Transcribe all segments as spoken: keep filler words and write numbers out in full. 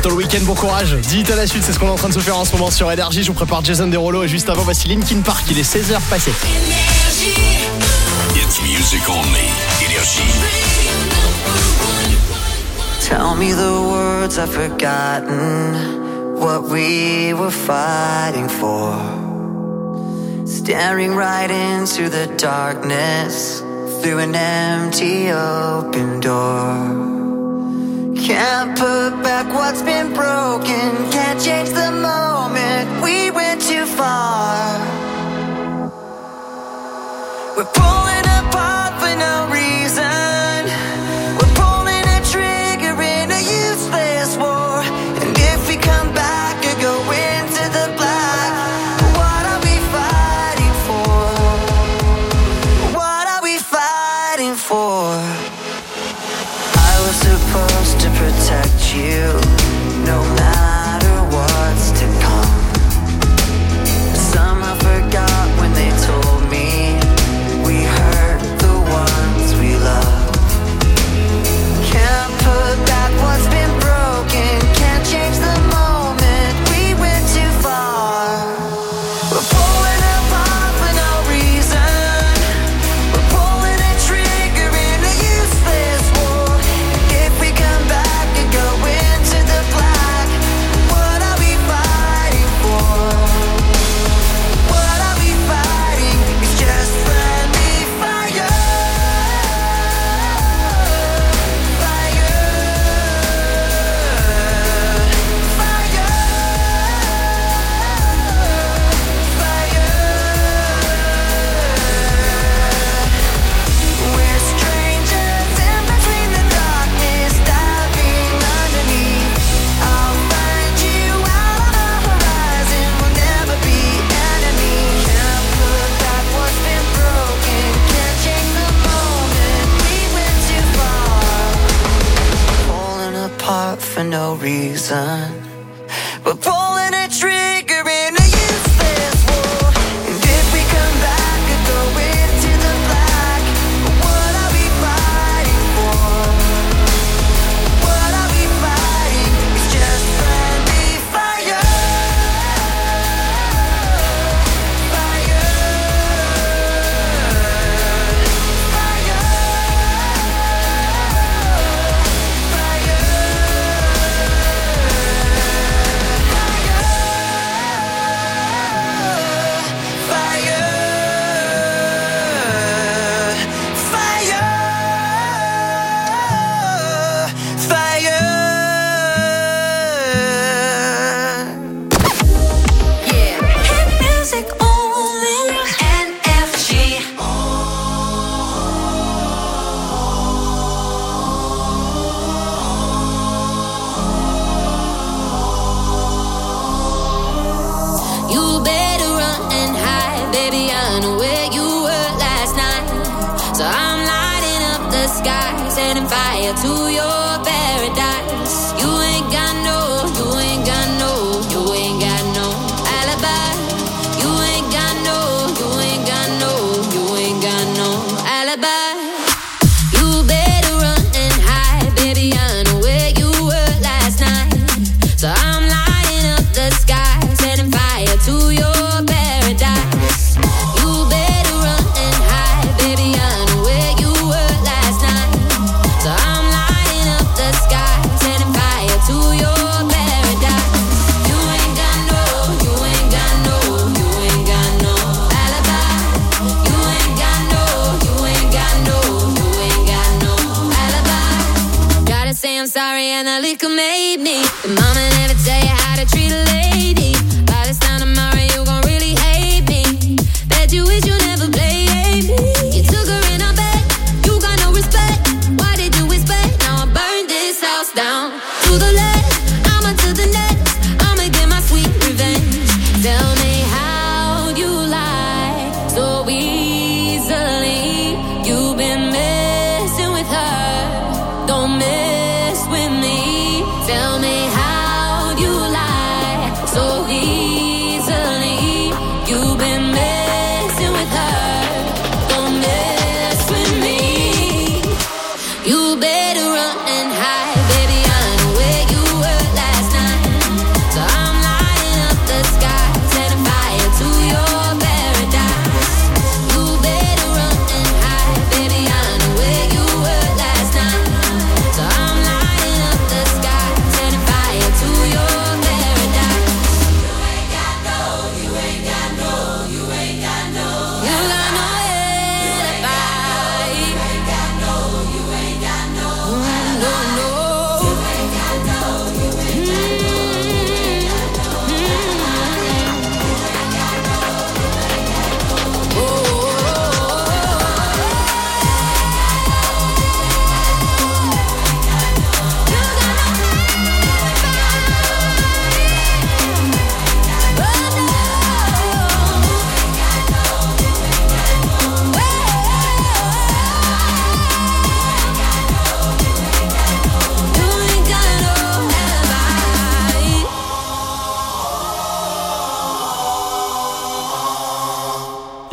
bientôt le week-end, bon courage. dix à la suite, c'est ce qu'on est en train de se faire en ce moment sur Énergie. Je vous prépare Jason Derulo et juste avant, voici Linkin Park. Il est seize heures passées. It's music only. Énergie. Tell me the words I've forgotten, what we were fighting for. Staring right into the darkness through an empty open door. Can't put back what's been broken, can't change the moment we went too far. We're pulling apart for no reason. We're pulling a trigger in a useless war. And if we come back or go into the black, what are we fighting for? What are we fighting for? I was supposed to protect you, no matter what's to come. Somehow forgot when they told me we hurt the ones we love. Can't put back what's been broken, can't change the moment we went too far. We're pulling apart for no reason. We're pulling a trigger in a useless war. If we come back and go into the black, what are we fighting for? What are we fighting? It's just friendly fire. Fire. Fire. Fire. We're strangers in between the darkness, diving underneath. I'll find you out on the horizon. We'll never be enemies. Can't put back what's been broken, can't change the moment we went too far. Pulling apart for no reason. We're pulling a trigger in a useless war. And if we come back and go into the black, what are we fighting for? What are we fighting? It's just friendly fire. Fire. Fire. Yeah. Hit music only. N F G. You better run and hide, baby. I know where you were last night. So I'm lighting up the sky, setting fire to your paradise. You ain't got no, you ain't got no, you ain't got no alibi. You ain't got no, you ain't got no, you ain't got no alibi. You better run and hide, baby. I know where you were last night. So I'm lighting up the sky, setting fire to your paradise. You better run and hide, baby. I know where you were last night. So I'm lighting up the sky, setting fire to your paradise. You ain't got no, you ain't got no, you ain't got no alibi. You ain't got no, you ain't got no, you ain't got no alibi. Gotta say I'm sorry and the liquor made me. The mama never tell you how to treat a lady. By this time tomorrow you gon' really hate me. Bet you wish you never played me. You took her in a bed, you got no respect. Why did you expect? Now I burned this house down. To the left, I'ma to the next. I'ma get my sweet revenge. Tell me how you lie so easily. You've been messing with her, don't mess with me. Tell me how you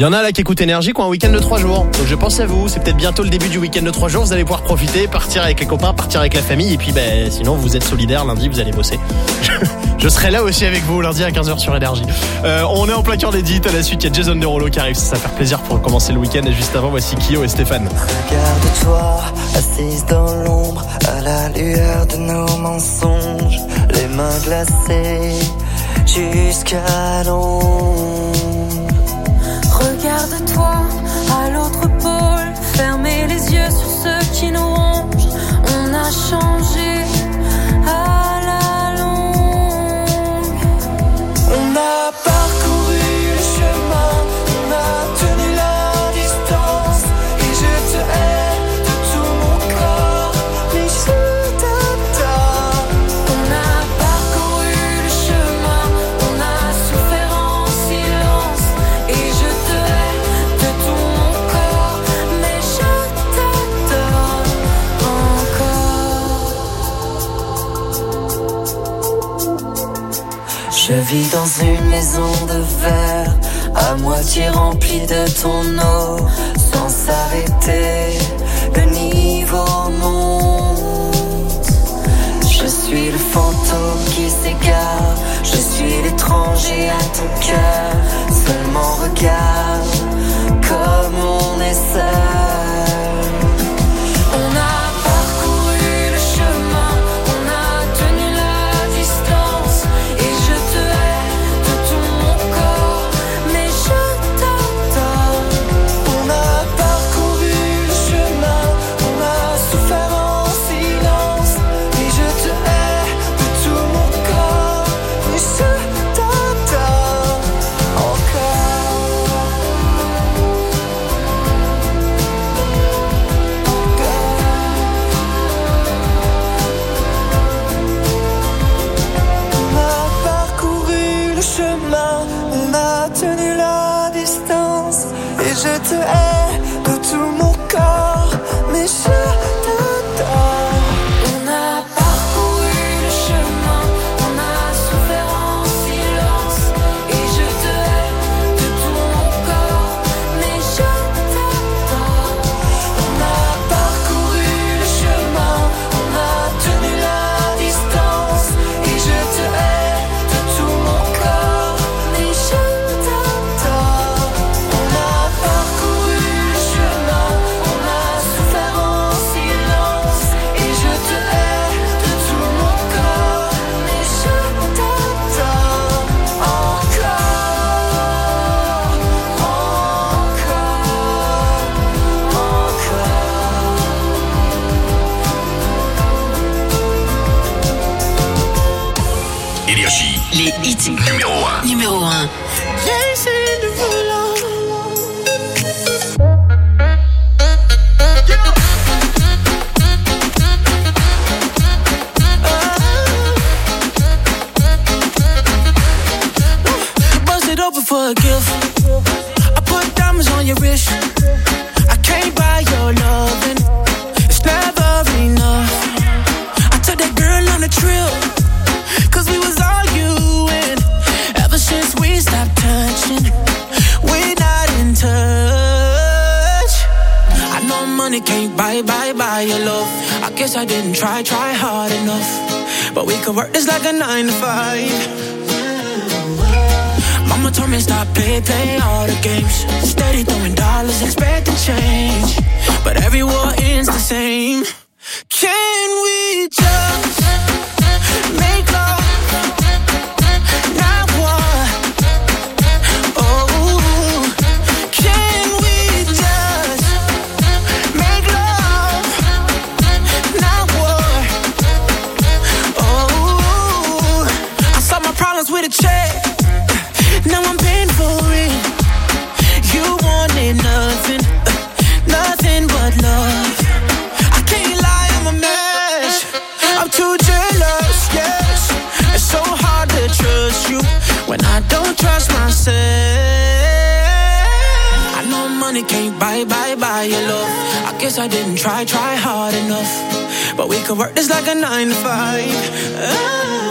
Il y en a là qui écoutent Énergie qui ont un week-end de trois jours. Donc je pense à vous, c'est peut-être bientôt le début du week-end de trois jours. Vous allez pouvoir profiter, partir avec les copains, partir avec la famille. Et puis ben, sinon vous êtes solidaires, lundi vous allez bosser. Je serai là aussi avec vous lundi à quinze heures sur Énergie. Euh, on est en plein cœur des dits. À la suite, il y a Jason Derulo qui arrive. Ça, ça va faire plaisir pour commencer le week-end. Et juste avant, voici Kyo et Stéphane. Regarde-toi, assise dans l'ombre, à la lueur de nos mensonges, les mains glacées jusqu'à l'ombre. Regarde-toi à l'autre pôle, fermez les yeux sur ceux qui nous rongent. On a changé à la longue. On a parcouru le chemin, on a tenu la distance, et je te hais de tout mon corps, mais je t'adore. On a parcouru le chemin, on a souffert en silence, et je te hais de tout mon corps, mais je t'adore encore. Je vis dans une maison de verre, à moitié remplie de ton eau, sans s'arrêter, le niveau monte. Je suis le fantôme qui s'égare, je suis l'étranger à ton cœur, seulement regarde comme on est seul. On a parcouru le chemin, on a tenu la distance, et je te hais de tout mon corps, mais je t'adore. On a parcouru le chemin, on a souffert en silence, et je te hais de tout mon corps, mais je t'adore encore. On a parcouru le chemin, on a tenu la distance, et je te hais de tout mon corps, mais je t'adore. On a parcouru le chemin, on a souffert en silence, et je te hais de tout mon corps, mais je t'adore. On a parcouru le chemin, on a tenu la distance, et je te hais de tout mon corps, mais je t'adore. On a parcouru le chemin, on a souffert en silence, et je te hais de tout mon corps, mais je t'adore encore, Énergie. Les hits Numéro un. numéro un. Bust it open for a gift. I put diamonds on your wrist. I can't buy your loving. It's never enough. I took that girl on a trip, cause we was arguing. Ever since we stopped touching, we're not in touch. I know money can't buy, buy, buy your love. I guess I didn't try, try hard enough. But we could work this like a nine to five. Mama told me stop, play, play all the games. Steady throwing dollars, expecting change. But every war ends the same. Can we just make love, not war? Oh, can we just make love, not war? Oh, I solved my problems with a check. Now I'm paying for it. You wanted nothing, uh, nothing but love. I can't lie, I'm a mess. I'm too jealous, yes. It's so hard to trust you when I don't trust myself. I know money can't buy, buy, buy your love. I guess I didn't try, try hard enough. But we could work this like a nine to five. Oh.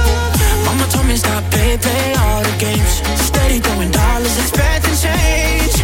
Mama told me stop, play, play all the games. Steady throwing dollars, expecting change.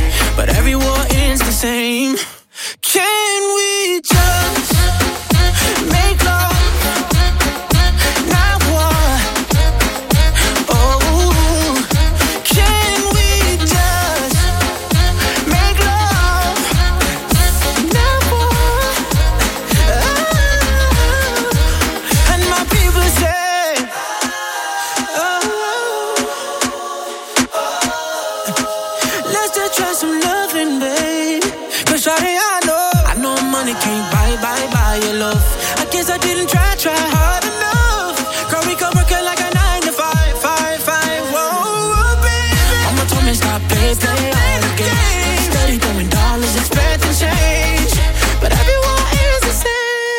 Let's just try some loving, babe. Cause shawty, I know, I know money can't buy, buy, buy your love. I guess I didn't try, try hard enough. Girl, we could work it like a nine to five, five, five. Whoa, baby. Mama told me stop, play, play all the games. Steady throwing dollars, expecting change. But everyone is the same.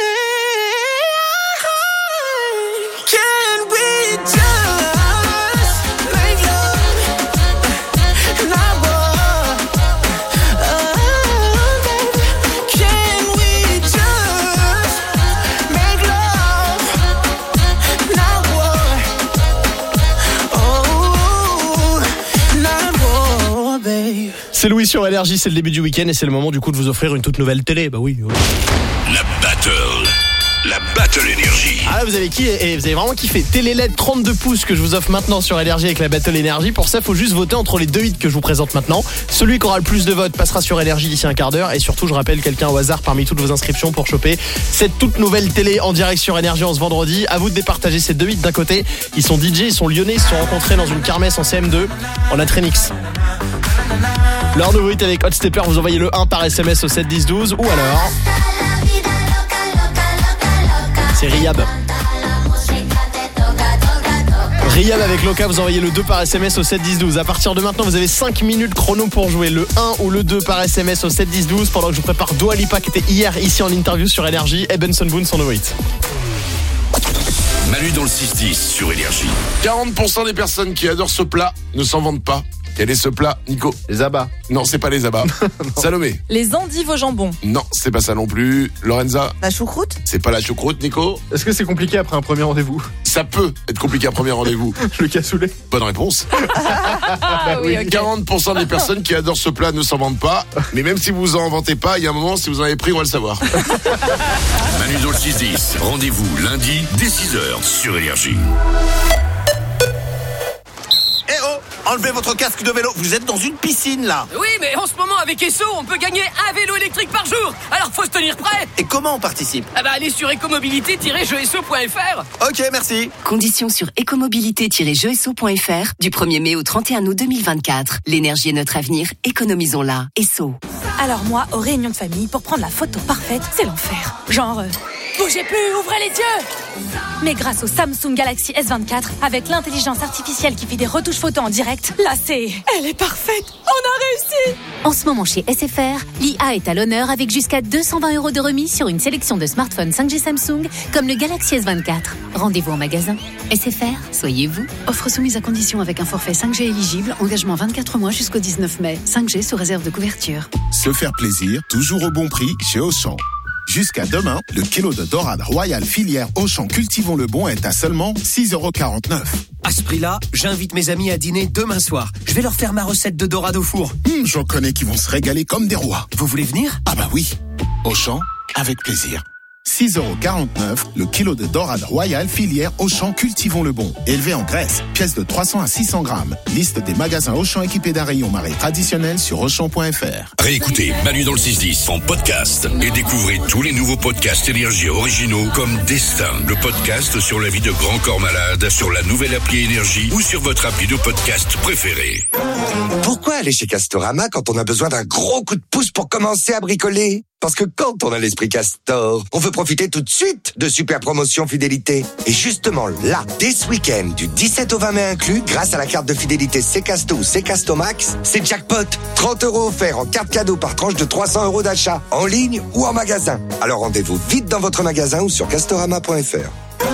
Can we just make love? Not war. Oh, baby. Can we just make love? Not war. Oh, not war, babe. C'est Louis sur Énergie, c'est le début du week-end et c'est le moment du coup de vous offrir une toute nouvelle télé. Bah oui. oui. La battle. La battle énergie. Ah là, vous avez qui et vous avez vraiment kiffé. Télé L E D trente-deux pouces que je vous offre maintenant sur Énergie avec la battle énergie. Pour ça, il faut juste voter entre les deux hits que je vous présente maintenant. Celui qui aura le plus de votes passera sur Énergie d'ici un quart d'heure. Et surtout, je rappelle quelqu'un au hasard parmi toutes vos inscriptions pour choper cette toute nouvelle télé en direct sur Énergie en ce vendredi. À vous de départager ces deux hits. D'un côté, ils sont D J, ils sont lyonnais, ils se sont rencontrés dans une kermesse en C M deux. On a Trémix. Leur nouveau hit avec Hot Stepper, vous envoyez le un par S M S au sept dix douze. Ou alors, c'est Riyab. Riyab avec Loca, vous envoyez le deux par S M S au sept dix douze. À partir de maintenant, vous avez cinq minutes chrono pour jouer le un ou le deux par S M S au sept dix douze. Pendant que je vous prépare Dua Lipa qui était hier ici en interview sur Énergie et Benson Boone son nouveau hit. Manu dans le six dix sur Énergie. quarante pour cent des personnes qui adorent ce plat ne s'en vantent pas. Quel est ce plat, Nico? Les abats. Non, c'est pas les abats. Salomé? Les endives au jambon. Non, c'est pas ça non plus. Lorenza? La choucroute. C'est pas la choucroute, Nico? Est-ce que c'est compliqué après un premier rendez-vous? Ça peut être compliqué à premier rendez-vous. Le cassoulet. Bonne réponse. Ah oui, ok. quarante pour cent des personnes qui adorent ce plat ne s'en vantent pas. Mais même si vous en inventez pas, il y a un moment, si vous en avez pris, on va le savoir. Manu dans le six dix. Rendez-vous lundi dès six heures sur Énergie. Eh oh, enlevez votre casque de vélo, vous êtes dans une piscine là. Oui, mais en ce moment avec Esso, on peut gagner un vélo électrique par jour. Alors faut se tenir prêt. Et comment on participe? Ah bah allez sur écomobilité tiret jeux esso point f r. Ok, merci. Conditions sur écomobilité tiret jeux esso point f r du premier mai au trente et un août deux mille vingt-quatre. L'énergie est notre avenir, économisons-la. Esso. Alors moi, aux réunions de famille, pour prendre la photo parfaite, c'est l'enfer. Genre, euh, bougez plus, ouvrez les yeux. Mais grâce au Samsung Galaxy S vingt-quatre, avec l'intelligence artificielle qui fait des retouches photos en direct, là c'est... Elle est parfaite. On a réussi. En ce moment chez S F R, l'I A est à l'honneur avec jusqu'à deux cent vingt euros de remise sur une sélection de smartphones cinq G Samsung comme le Galaxy S vingt-quatre. Rendez-vous en magasin. S F R, soyez vous. Offre soumise à condition avec un forfait cinq G éligible, engagement vingt-quatre mois jusqu'au dix-neuf mai. cinq G sous réserve de couverture. Se faire plaisir, toujours au bon prix chez Auchan. Jusqu'à demain, le kilo de dorade royale filière Auchan Cultivons le Bon est à seulement six euros quarante-neuf. À ce prix-là, j'invite mes amis à dîner demain soir. Je vais leur faire ma recette de dorade au four. Mmh, j'en connais qui vont se régaler comme des rois. Vous voulez venir? Ah bah oui. Auchan, avec plaisir. six euros quarante-neuf, le kilo de dorade royale filière Auchan Cultivons le Bon. Élevé en Grèce, pièce de trois cents à six cents grammes. Liste des magasins Auchan équipés d'un rayon marée traditionnel sur auchan point f r. Réécoutez Manu dans le six dix en podcast et découvrez tous les nouveaux podcasts Énergie originaux comme Destin, le podcast sur la vie de grands corps malades sur la nouvelle appli Énergie ou sur votre appli de podcast préférée. Pourquoi aller chez Castorama quand on a besoin d'un gros coup de pouce pour commencer à bricoler? Parce que quand on a l'esprit Castor, on veut profiter tout de suite de super promotions fidélité. Et justement là, dès ce week-end, du dix-sept au vingt mai inclus, grâce à la carte de fidélité Ccasto ou Ccasto Max, c'est jackpot. trente euros offerts en carte cadeau par tranche de trois cents euros d'achat, en ligne ou en magasin. Alors rendez-vous vite dans votre magasin ou sur castorama point f r.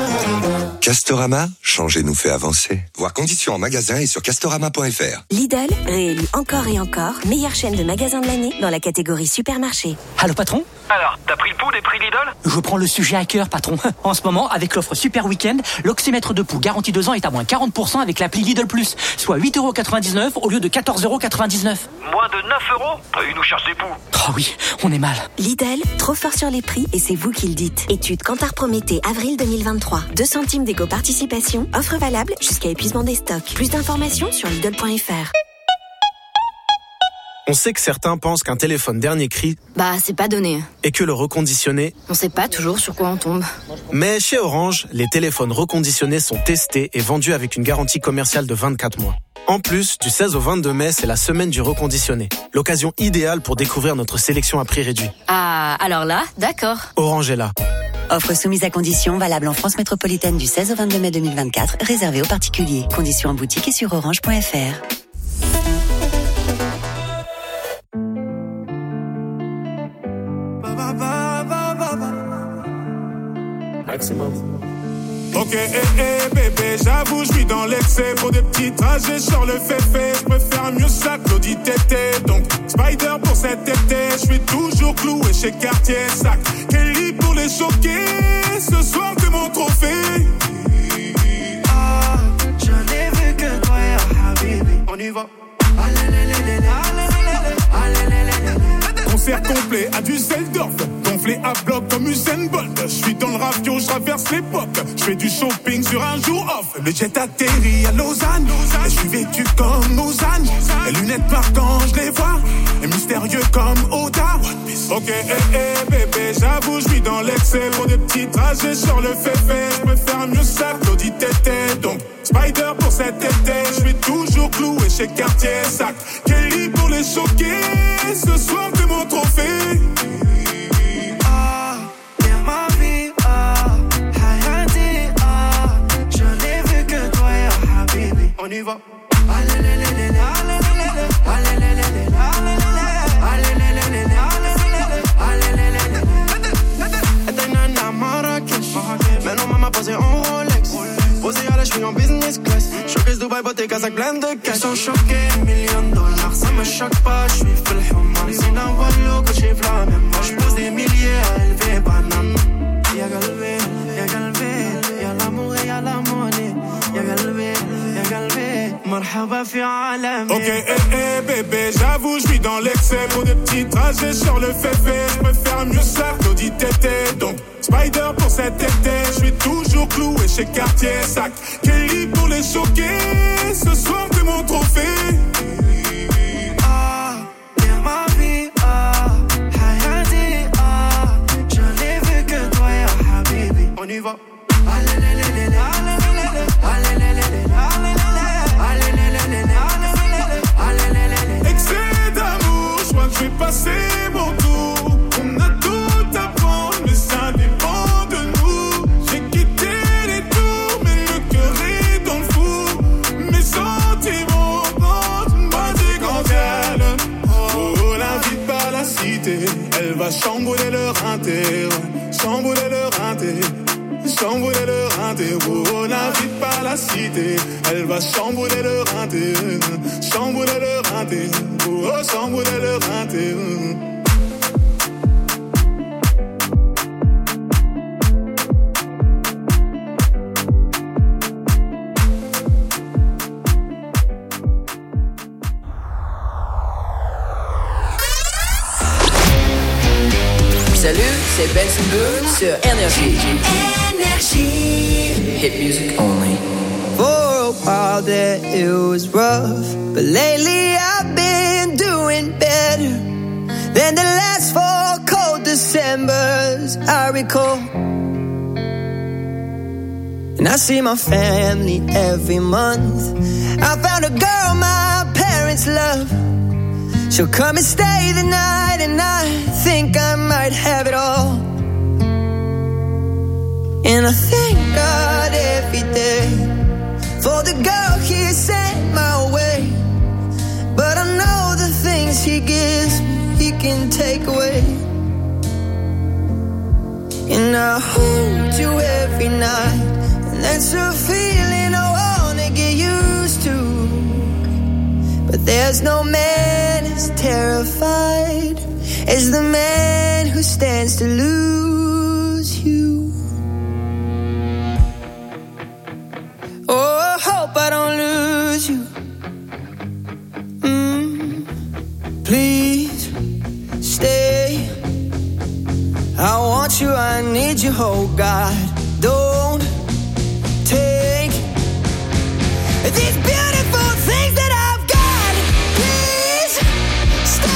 Castorama, changer nous fait avancer. Voir conditions en magasin et sur castorama point f r. Lidl, réélu encore et encore, meilleure chaîne de magasins de l'année dans la catégorie supermarché. Allô patron? Alors, t'as pris le pouls des prix Lidl? Je prends le sujet à cœur, patron. En ce moment, avec l'offre Super Week-end, l'oxymètre de pouls garantie deux ans est à moins quarante pour cent avec l'appli Lidl Plus, soit huit euros quatre-vingt-dix-neuf au lieu de quatorze euros quatre-vingt-dix-neuf. Moins de neuf euros? Ils nous cherchent des poux. Oh oui, on est mal. Lidl, trop fort sur les prix et c'est vous qui le dites. Étude Kantar Prométhée, avril deux mille vingt-trois. deux centimes d'éco-participation, offre valable jusqu'à épuisement des stocks. Plus d'informations sur Lidl point f r. On sait que certains pensent qu'un téléphone dernier cri Bah, c'est pas donné. et que le reconditionné. On sait pas toujours sur quoi on tombe. Mais chez Orange, les téléphones reconditionnés sont testés et vendus avec une garantie commerciale de vingt-quatre mois. En plus, du seize au vingt-deux mai, c'est la semaine du reconditionné. L'occasion idéale pour découvrir notre sélection à prix réduit. Ah, alors là, d'accord. Orange est là. Offre soumise à conditions, valable en France métropolitaine du seize au vingt-deux mai deux mille vingt-quatre, réservée aux particuliers. Conditions en boutique et sur orange point f r. Ok, eh, eh, bébé, j'avoue, je suis dans l'excès. Pour des petits trajets sur le féfé, je préfère mieux ça que l'audit tété. Donc, Spider pour cet été, je suis toujours cloué chez Cartier. Sac, Kelly pour les choquer. Ce soir, t'es mon trophée. Ah, je n'ai vu que toi, ya Habibi. On y va. Concert complet à Düsseldorf, gonflé à bloc comme Usain Bolt. Je suis dans le ravio, je traverse l'époque. Je fais du shopping sur un jour off. Le jet atterrit à Lausanne. Et je suis vêtu comme Lausanne. Les lunettes marquantes, je les vois. Et mystérieux comme Oda. Ok, eh, eh, bébé, j'avoue, je suis dans l'excès. Pour des petits trajets sur le féfé, je préfère mieux ça que l'audit tété. Donc, Spider pour cet été, je suis toujours cloué chez Cartier. Sac, Kelly pour les choquer. Ce soir, t'es mon trophée. Ah, bien ma vie, ah, Hayati, ah, je n'ai vu que toi, ya Habibi. On y va. Maintenant maman posée en Rolex. Posée à la cheville en business class. Showcase Dubaï, beauté, Kazakh, plein de cash. Ils sont choqués, millions de dollars, ça me choque pas, je suis full human. C'est un wallo que j'ai flammé, moi je pose des milliers à élever banane. Y'a galvé, y'a galvé, y'a l'amour et y'a la monnaie. Y'a galvé, y'a galvé, marhaba fi alami. Ok, eh, eh, bébé, j'avoue, je suis dans l'excès. Pour des petits trajets sur le féfé, je préfère mieux ça que l'audit tété. Donc, Spider pour cet été, je suis toujours cloué chez Cartier. Sac, Kelly pour les choquer. Ce soir, t'es mon trophée. Ah, bien ma vie, ah, Hayati, ah, je n'ai vu que toi, ya Habibi. On y va. Excès d'amour, je crois que je vais passer mon tour. On a tout à prendre, mais ça dépend de nous. J'ai quitté les tours, mais le cœur est dans le four. Mes sentiments rentrent une base grandiale. Oh, l'invite par la cité, elle va chambouler leur inter, chambouler leur inter. Chambouler le rinté, oh, l'invite par la cité. Elle va chambouler le rinté, chambouler le rinté, oh, chambouler le rinté. Salut, c'est Benson Boone sur Énergie. Hit music only. For a while there it was rough, but lately I've been doing better than the last four cold Decembers I recall. And I see my family every month. I found a girl my parents love. She'll come and stay the night, and I think I might have it all. And I thank God every day for the girl He sent my way. But I know the things He gives me, He can take away. And I hold you every night, and that's a feeling I wanna get used to. But there's no man as terrified as the man who stands to lose you. Oh, I hope I don't lose you. Mm, please stay. I want you, I need you, oh God. Don't take these beautiful things that I've got. Please stay.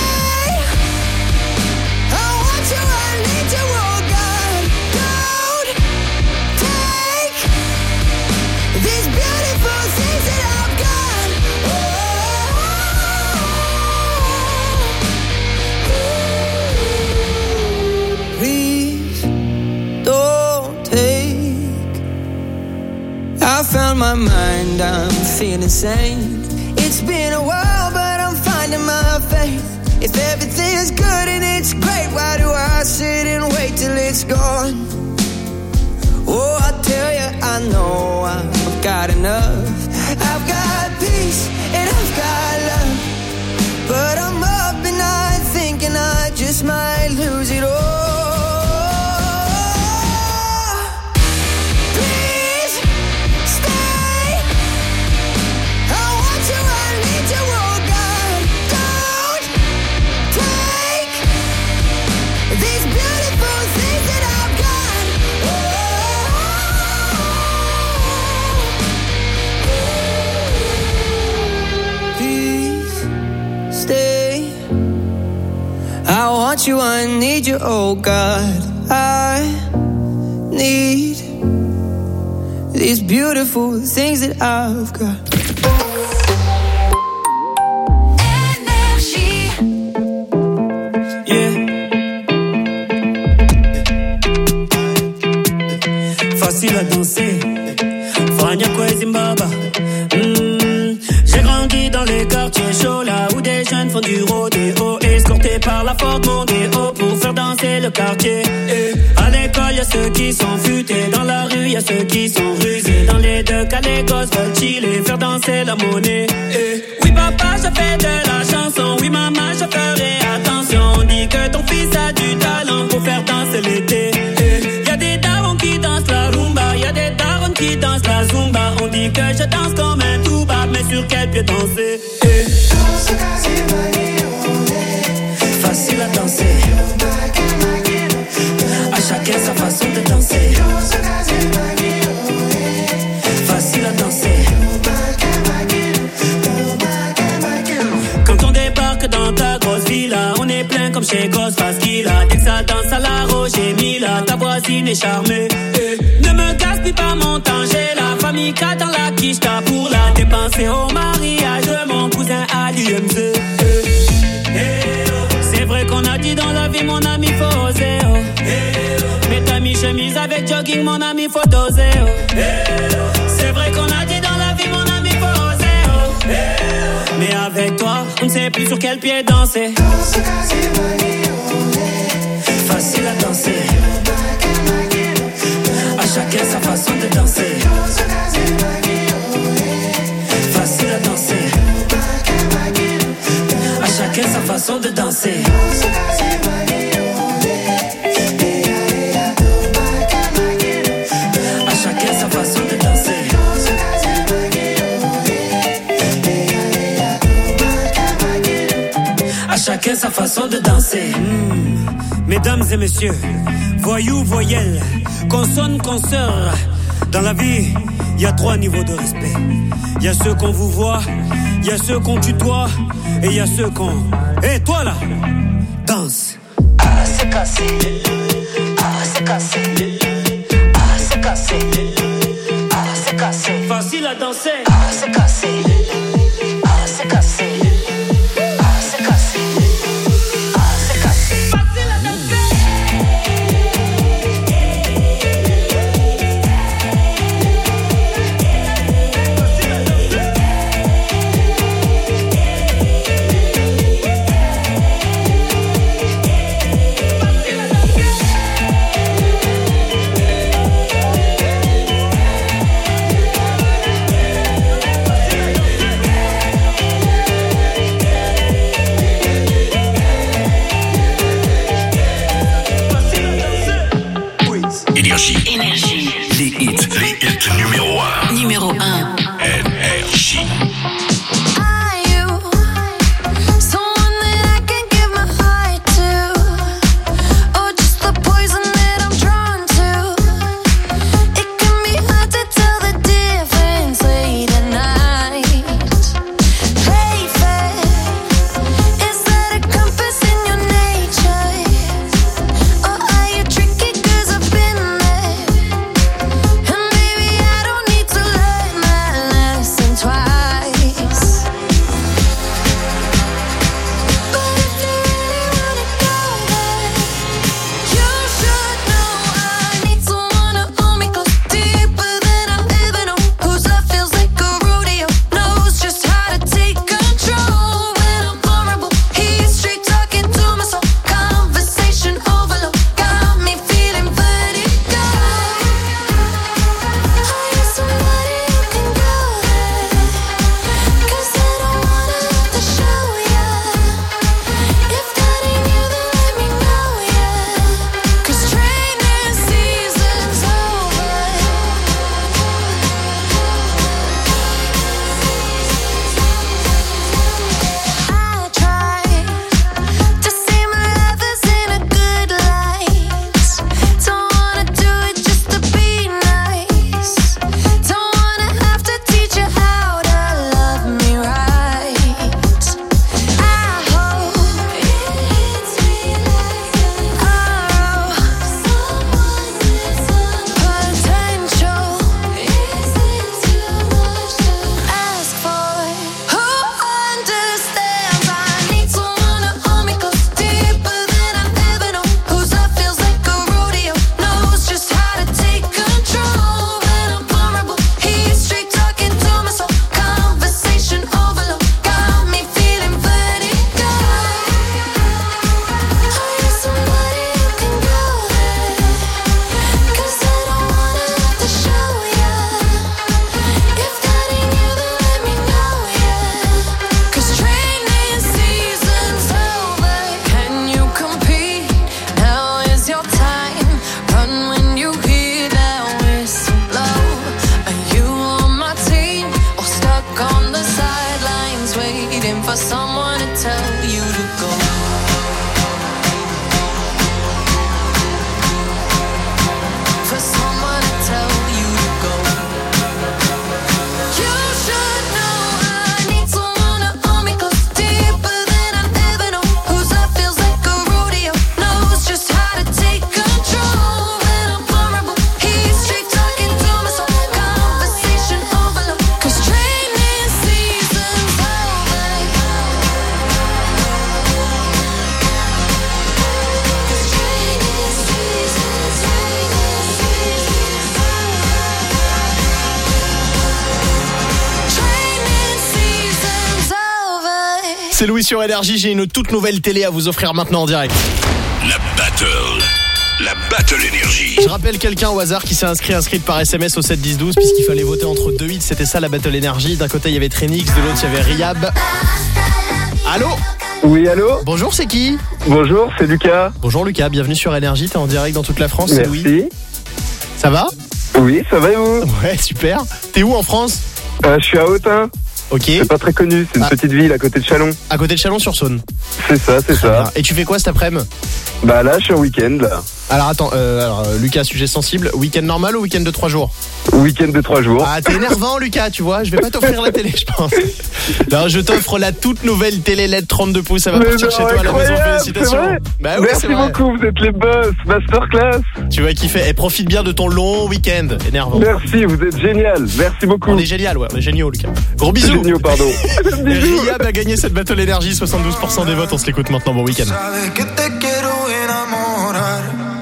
my mind, I'm feeling sane. It's been a while, but I'm finding my faith. If everything's good and it's great, why do I sit and wait till it's gone? Oh, I tell you, I know I've got enough. I've got peace and I've got love, but I'm up at night thinking I just might lose it all. Please stay. I want you, I need you, oh God. Don't take these beautiful things that I've got. Please stay. I want you, I need you, oh God. I need these beautiful things that I've got. Yeah. Facile à danser. Fania Zimbabwe. Mm. J'ai grandi dans les quartiers chauds, là où des jeunes font du rodéo, escortés par la Ford Mondeo pour faire danser le quartier. Et à l'école, y'a ceux qui sont futés, dans la rue, y'a ceux qui sont rusés. Dans les deux cas, les gosses veulent chiller, faire danser la monnaie. Et oui, papa, je fais de la chanson. Oui, maman, je ferai attention. On dit que ton fils a du talent pour faire danser l'été. Et y'a des darons qui dansent la rumba, y'a des darons qui dansent la zumba. On dit que je danse comme un toubab, mais sur quel pied danser? Et facile à danser, à chacun sa façon de danser. Facile à danser. Quand on débarque dans ta grosse villa, on est plein comme chez Ghostface Killah. Dès que ça danse à la Roger Mila, ta voisine est charmée. Et ne me gaspille pas mon temps, j'ai la famille quatre dans la quicheta pour la dépenser au mariage de mon cousin Ali M Z. C'est vrai qu'on a dit dans la vie, mon ami, faut oser, oh. Mais t'as mis chemise avec jogging, mon ami, faut doser, oh. C'est vrai qu'on a dit dans la vie, mon ami, faut oser, oh. Mais avec toi, on ne sait plus sur quel pied danser. Facile à danser, à chacun sa façon de danser. Facile à danser, à chacun sa façon de danser. À chacun sa façon de danser. À chacun sa façon de danser. Mmh. Mesdames et messieurs, voyous, voyelles, consonnes, consoeurs. Dans la vie, il y a trois niveaux de respect. Il y a ceux qu'on vous voit, il y a ceux qu'on tutoie, et il y a ceux qu'on... Hé, hey, toi là, danse. Ah, c'est cassé. Ah, c'est cassé. Ah, c'est cassé. Ah, c'est cassé. Facile à danser. Ah, c'est cassé. Ah, c'est cassé. Ah, c'est cassé. Ah, c'est cassé. Facile à danser. someone to tell you to go. For someone to tell you to go. You should know I need someone to hold me close, deeper than I've ever known. Whose love feels like a rodeo, knows just how to take control. When I'm vulnerable, he's straight talking to my soul. Conversation overload, 'cause training season's over. C'est Louis sur Énergie, j'ai une toute nouvelle télé à vous offrir maintenant en direct. La battle. La battle énergie. Je rappelle quelqu'un au hasard qui s'est inscrit, inscrite par S M S au sept dix douze puisqu'il fallait voter entre deux hits, c'était ça la battle énergie. D'un côté il y avait Trénix, de l'autre il y avait Riab. Allô ? Oui, allô ? Bonjour, c'est qui ? Bonjour, c'est Lucas. Bonjour Lucas, bienvenue sur Énergie, t'es en direct dans toute la France, c'est Merci. Louis. Ça va ? Oui, ça va et vous ? Ouais, super. T'es où en France ? euh, Je suis à Autun. Ok. C'est pas très connu, c'est une Ah. petite ville à côté de Chalon. À côté de Chalon-sur-Saône. C'est ça, c'est ça. Et tu fais quoi cet après-midi ? Bah là, je suis en week-end, là. Alors attends, euh, alors, euh, Lucas, sujet sensible, week-end normal ou week-end de trois jours ? Week-end de trois jours. Ah, t'es énervant Lucas, tu vois, je vais pas t'offrir la télé, je pense. Non, je t'offre la toute nouvelle télé L E D trente-deux pouces, ça va Mais partir non, chez toi à la maison, incroyable, félicitations. c'est vrai. Bah oui, Merci c'est vrai. beaucoup, vous êtes les boss, masterclass. Tu vas kiffer, et profite bien de ton long week-end, énervant. Merci, vous êtes génial, merci beaucoup. On est génial, ouais, on est géniaux Lucas. Gros bisous. Géniaux, pardon. Riab a gagné cette battle énergie, soixante-douze pour cent des votes, on se l'écoute maintenant, bon week-end. Sabes que te quiero enamorar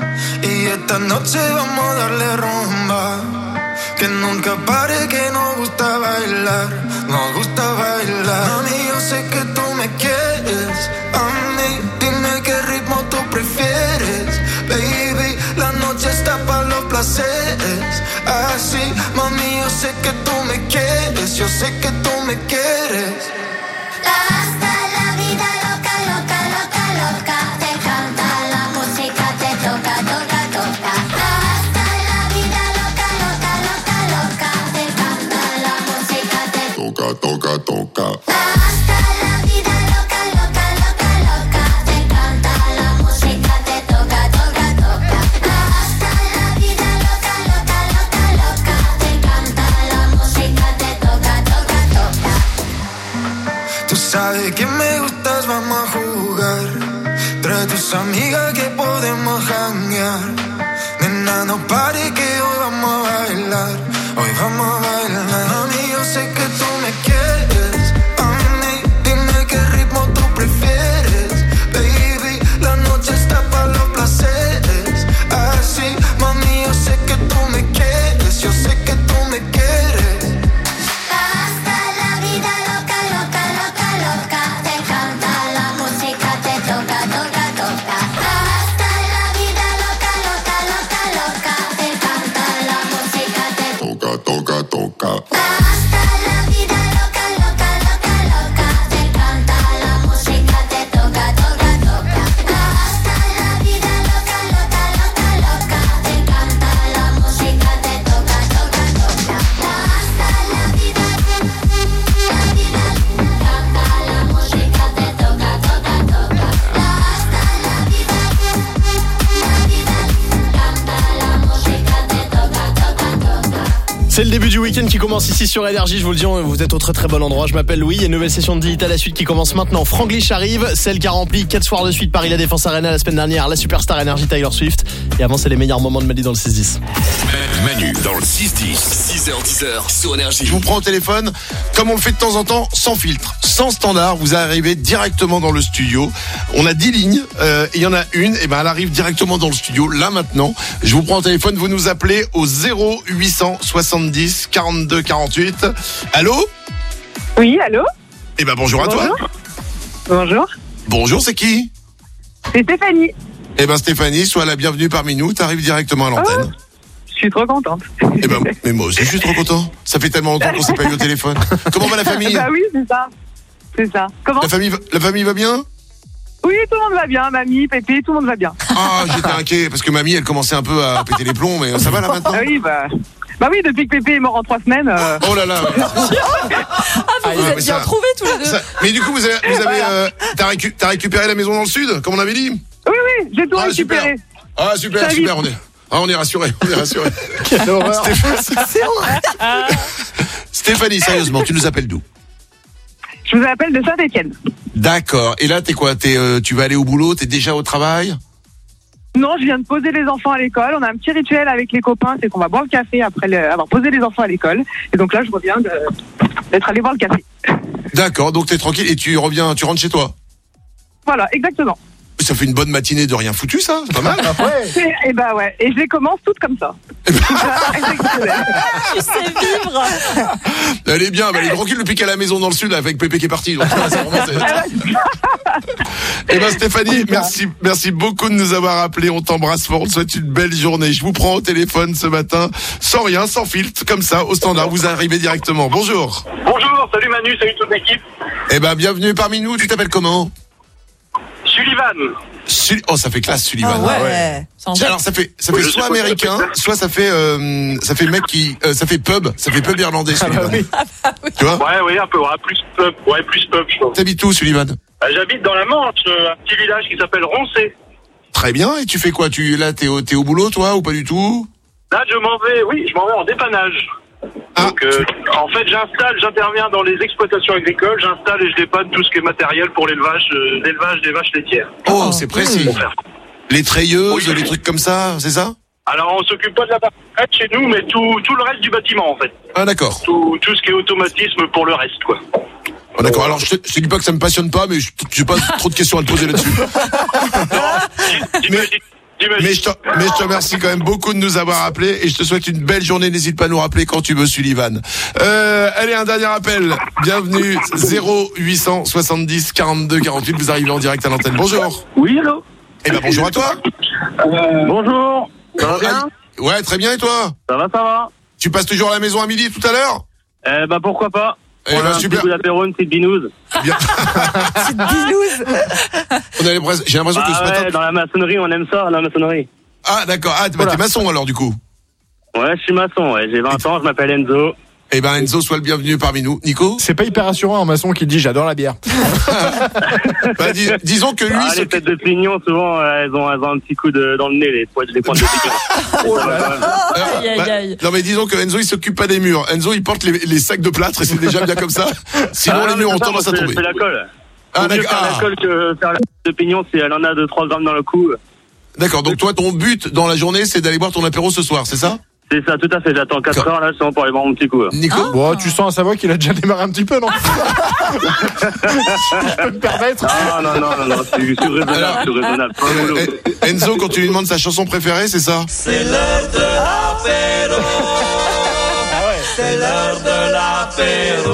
y esta noche vamos a darle rumba que nunca pare que nos gusta bailar nos gusta bailar mami yo sé que tú me quieres a mí dime qué ritmo tú prefieres baby la noche está para los placeres así mami yo sé que tú me quieres yo sé que tú me quieres. Hasta la vida loca, loca, loca, loca. Te canta la música, te toca, toca, toca. Hasta la vida loca, loca, loca, loca. Te canta la música, te toca, toca, toca. Hasta la vida loca, loca, loca, loca. Te canta la música, te toca, toca, toca. Hasta la vida loca, loca, loca, loca. Te canta la música, te toca, toca, toca. Tú sabes que me gustas, vamos a jugar. Trae tus amigas que podemos janguear. Nena, no pare que hoy vamos a bailar. Hoy vamos a bailar. Mami, yo sé que tú me quieres. A mí, dime qué ritmo tú prefieres. Baby, la noche está para los placeres. Así, mami, yo sé que tú me quieres. Yo sé que tú me quieres. Hasta la vida loca, loca, loca, loca. Te canta la música, te toca, toca, toca. Hasta la vida loca, loca, loca, loca. Te canta la música, te toca, toca, toca. Hasta la vida loca, loca, loca, loca. Te canta la música, te toca, toca, toca. Hasta la vida loca, loca, loca, loca. Te canta la música, te toca, toca, toca. Hasta la vida, la vida, canta la música, te toca, toca, toca. Hasta la vida, la vida, canta la música, te toca, toca, toca. C'est le début du week-end qui commence ici sur Énergie, je vous le dis, vous êtes au très très bon endroit. Je m'appelle Louis, il y a une nouvelle session de Digital à la suite qui commence maintenant. Franglish arrive, celle qui a rempli quatre soirs de suite Paris La Défense Arena la semaine dernière, la superstar Énergie Taylor Swift. Et avant, c'est les meilleurs moments de Manu dans le six dix. Manu dans le six dix. six heures dix sur Énergie. Je vous prends au téléphone, comme on le fait de temps en temps, sans filtre, sans standard. Vous arrivez directement dans le studio. On a dix lignes, euh, et il y en a une, et ben elle arrive directement dans le studio, là maintenant. Je vous prends au téléphone, vous nous appelez au zéro huit cent soixante-dix quarante-deux quarante-huit. Allô ? Oui, allô ? Eh ben bonjour, bonjour à toi. Bonjour. Bonjour, c'est qui ? C'est Stéphanie. Eh ben Stéphanie, sois la bienvenue parmi nous, t'arrives directement à l'antenne. Oh, je suis trop contente. Eh ben, mais moi aussi je suis trop content. Ça fait tellement longtemps qu'on s'est pas eu au téléphone. Comment va la famille ? Bah oui, c'est ça. C'est ça. Comment ? La famille, va, la famille va bien ? Oui, tout le monde va bien, mamie, pépé, tout le monde va bien. Ah, j'étais inquiet parce que mamie, elle commençait un peu à péter les plombs, mais ça va là maintenant ? Ah oui, bah... Bah oui, depuis que Pépé est mort en trois semaines. Euh... Oh là là. Ah, faut pareil. vous Ah, êtes mais bien ça- trouvés tous les deux. Ça- mais du coup, vous avez, vous avez, euh, t'as, récu- t'as récupéré la maison dans le sud, comme on avait dit? Oui, oui, j'ai tout Ah, récupéré. super. Ah, super, Ça super, vite. on est, ah, on est rassurés, on est rassurés. Quelle horreur. Stéphanie, Stéphanie, sérieusement, tu nous appelles d'où? Je vous appelle de Saint-Etienne. D'accord. Et là, t'es quoi? T'es, euh, tu vas aller au boulot? T'es déjà au travail? Non, je viens de poser les enfants à l'école. On a un petit rituel avec les copains, c'est qu'on va boire le café après le- avoir posé les enfants à l'école. Et donc là, je reviens de- d'être allé boire le café. D'accord, donc t'es tranquille et tu reviens, tu rentres chez toi? Voilà, exactement. Ça fait une bonne matinée de rien foutu, ça? C'est pas mal? Et, et bah ouais, et je les commence toutes comme ça. Tu sais vivre. Elle est bien, bah, elle est tranquille depuis qu'elle est à la maison dans le sud avec Pépé qui est parti. Donc, c'est vraiment, c'est- Eh ben Stéphanie, merci, merci beaucoup de nous avoir appelés. On t'embrasse fort. On te souhaite une belle journée. Je vous prends au téléphone ce matin, sans rien, sans filtre, comme ça, au standard. Vous arrivez directement. Bonjour. Bonjour, salut Manu, salut toute l'équipe. Eh ben bienvenue parmi nous. Tu t'appelles comment? Sullivan. Sul- Oh, ça fait classe, Sullivan. Ah ouais. Ça en Tiens, fait. alors ça fait ça fait Oui, je soit sais pas, américain, ça fait- soit ça fait euh, ça fait mec qui euh, ça fait pub, ça fait pub irlandais, Sullivan. Tu vois? Ouais, ouais, un peu, ouais, plus pub, ouais, plus pub, je pense. T'habites où, Sullivan? Euh, J'habite dans la Manche, euh, un petit village qui s'appelle Roncé. Très bien. Et tu fais quoi? Tu là, t'es au t'es au boulot, toi, ou pas du tout? Là, je m'en vais, oui, je m'en vais en dépannage. Ah, Donc, euh, en fait, j'installe, j'interviens dans les exploitations agricoles, j'installe et je dépanne tout ce qui est matériel pour l'élevage, euh, l'élevage des vaches laitières. Oh, c'est précis. Pour faire. Les treilleuses, Oui. les trucs comme ça, c'est ça? Alors, on s'occupe pas de la partie chez nous, mais tout, tout le reste du bâtiment, en fait. Ah, d'accord. Tout, tout ce qui est automatisme pour le reste, quoi. Ah, d'accord. Alors, je te, je te dis pas que ça me passionne pas, mais je j'ai pas trop de questions à te poser là-dessus. mais, mais, je te, mais je te remercie quand même beaucoup de nous avoir appelés et je te souhaite une belle journée. N'hésite pas à nous rappeler quand tu veux, Sullivan. Euh, allez, un dernier appel. Bienvenue. zéro huit cent soixante-dix quarante-deux quarante-huit. Vous arrivez en direct à l'antenne. Bonjour. Oui, allô? Eh ben, bonjour à toi. Euh, bonjour. Ça va bien? Ouais, très bien. Et toi? Ça va, ça va. Tu passes toujours à la maison à midi tout à l'heure? Eh ben, pourquoi pas? Eh On ben, a un super. petit bout d'apéro, une petite binouze. Bien. On a l'impression- J'ai l'impression que Ah ce ouais, matin. dans la maçonnerie, on aime ça, la maçonnerie. Ah, d'accord. Ah, bah, t'es maçon alors, du coup. Ouais, je suis maçon, ouais. J'ai vingt ans, je m'appelle Enzo. Eh ben, Enzo, sois le bienvenu parmi nous. Nico? C'est pas hyper rassurant un maçon qui dit j'adore la bière. Bah, dis- disons que lui, Ah, les têtes de pignon, souvent, euh, elles, ont, elles ont un petit coup de, dans le nez, les, poils- les pointes de pignon. Aïe, aïe, Bah, aïe. non mais disons que Enzo il s'occupe pas des murs. Enzo il porte les, les sacs de plâtre et c'est déjà bien comme ça. Sinon Ah, les non, murs mais ont c'est ça, tendance à moi, tomber. C'est la colle. Ah, Faut mieux d'accord. faire la colle que faire la tête de pignon si elle en a deux trois grammes dans le cou. D'accord, donc toi ton but dans la journée c'est d'aller boire ton apéro ce soir, c'est ça? C'est ça, tout à fait. J'attends quatre heures là, justement, pour aller boire mon petit coup. Nico? Bon, tu sens à sa voix qu'il a déjà démarré un petit peu, non? Je peux me permettre. Non, non, non, non, non, je suis je suis raisonnable, Alors, je suis raisonnable. Pas un boulot. Eh, Enzo, quand tu lui demandes sa chanson préférée, c'est ça? C'est l'heure de l'apéro. C'est l'heure de l'apéro.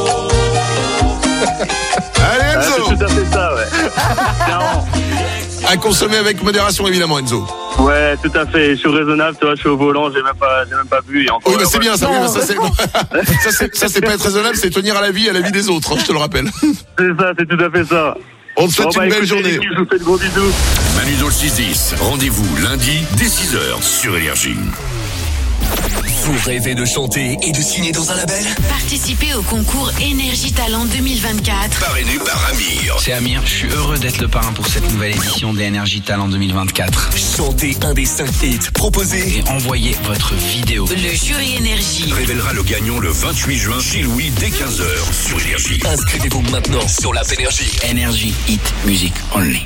Allez Ah, Enzo! c'est tout à fait ça, ouais. Clairement. À consommer avec modération évidemment Enzo. Ouais, tout à fait. Je suis raisonnable, tu vois, je suis au volant, j'ai même pas, j'ai même pas bu. Et encore Oui, mais c'est heureux. bien, ça, oui, mais ça c'est, ça c'est, ça c'est pas être raisonnable, c'est tenir à la vie, à la vie des autres, hein, je te le rappelle. C'est ça, c'est tout à fait ça. On te souhaite Bon, bah, une belle écoutez, journée. l'équipe, je vous fais de gros bisous. Manu dans le six dix. Rendez-vous lundi dès six heures sur Énergie. Vous rêvez de chanter et de signer dans un label? Participez au concours Énergie Talent deux mille vingt-quatre. Parrainé par Amir. C'est Amir, je suis heureux d'être le parrain pour cette nouvelle édition d'Énergie Talent deux mille vingt-quatre. Chantez un des cinq hits proposés Et envoyez votre vidéo. Le jury Énergie Révélera le gagnant le vingt-huit juin chez Louis dès quinze heures sur Énergie. Inscrivez-vous maintenant sur l'app Énergie. Énergie, hit, music only.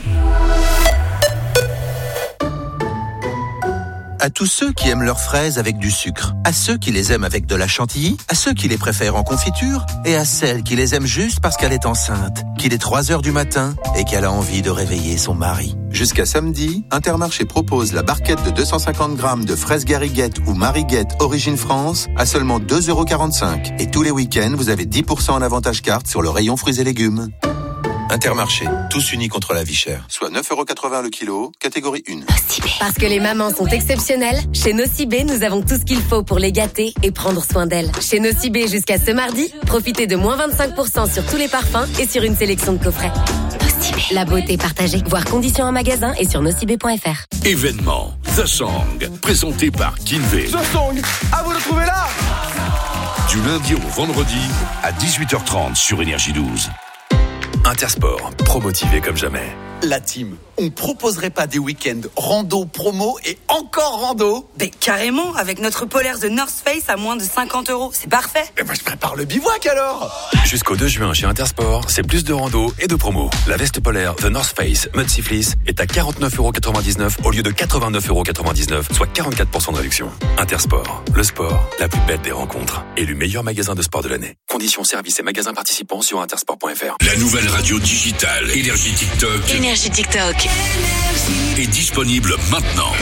À tous ceux qui aiment leurs fraises avec du sucre, à ceux qui les aiment avec de la chantilly, à ceux qui les préfèrent en confiture et à celles qui les aiment juste parce qu'elle est enceinte, qu'il est trois heures du matin et qu'elle a envie de réveiller son mari. Jusqu'à samedi, Intermarché propose la barquette de deux cent cinquante grammes de fraises Gariguette ou Mariguette Origine France à seulement deux euros quarante-cinq. Et tous les week-ends, vous avez dix pour cent en avantage carte sur le rayon fruits et légumes. Intermarché, tous unis contre la vie chère. Soit neuf euros quatre-vingts le kilo, catégorie un. Parce que les mamans sont exceptionnelles, chez Nocibé, nous avons tout ce qu'il faut pour les gâter et prendre soin d'elles. Chez Nocibé, jusqu'à ce mardi, profitez de moins vingt-cinq pour cent sur tous les parfums et sur une sélection de coffrets. Nocibé, la beauté partagée. Voir conditions en magasin et sur nocibé point f r. Événement The Song, présenté par Kinvey. The Song, à vous de trouver là. Du lundi au vendredi à dix-huit heures trente sur Énergie douze. Intersport, promotivé comme jamais. La team, on proposerait pas des week-ends rando, promo et encore rando? Mais carrément, avec notre polaire The North Face à moins de cinquante euros, c'est parfait. Eh ben je prépare le bivouac alors. Jusqu'au deux juin chez Intersport, c'est plus de rando et de promo. La veste polaire The North Face Mud Sea Fleece est à quarante-neuf euros quatre-vingt-dix-neuf au lieu de quatre-vingt-neuf euros quatre-vingt-dix-neuf, soit quarante-quatre pour cent de réduction. Intersport, le sport, la plus belle des rencontres. Élu meilleur magasin de sport de l'année. Conditions, services et magasins participants sur intersport point f r. La nouvelle radio digitale Énergie TikTok. Énergie TikTok. Est disponible maintenant.